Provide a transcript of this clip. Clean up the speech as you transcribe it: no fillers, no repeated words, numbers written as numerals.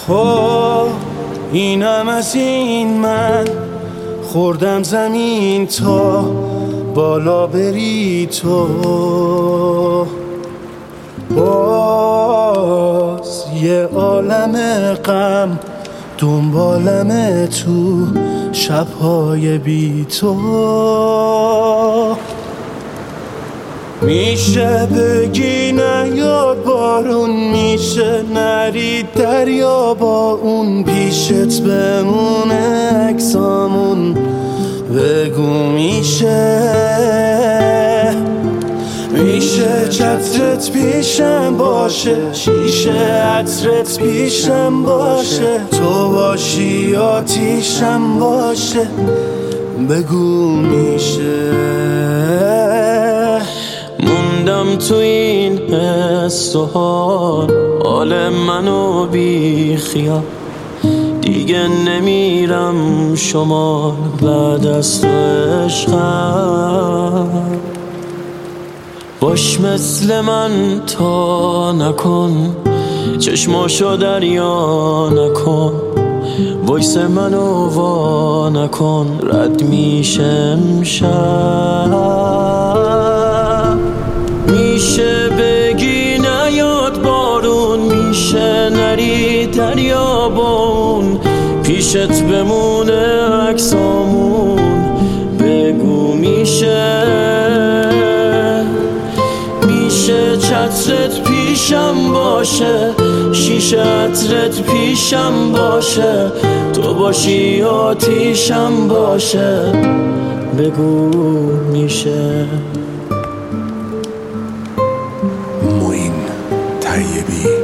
خب اینم از این من خوردم زمین تا بالا بری تو، باز یه عالم غم دنبالم تو شبهای بی تو. میشه بگی نیاد بارون، میشه نرید دریا با اون، پیشت بمونه عکسامون، بگو میشه چترت پیشم باشه، شیشه عطرت پیشم باشه، تو باشی آتیشم باشه، بگو میشه. موندم تو این حس و حال منو بی خیال، دیگه نمیرم شمال بعد از تو عشقم. باش مثل من تا نکن، چشماشو دریا نکن، وایس منو وا نکن، رد میشه امشب. میشه بگی نیاد بارون، میشه نری دریا با اون، پیشت بمونه عکسامون، بگو میشه چترت پیشم باشه، شیشه عطرت پیشم باشه، تو باشی آتیشم باشه، بگو میشه. معین طیبی.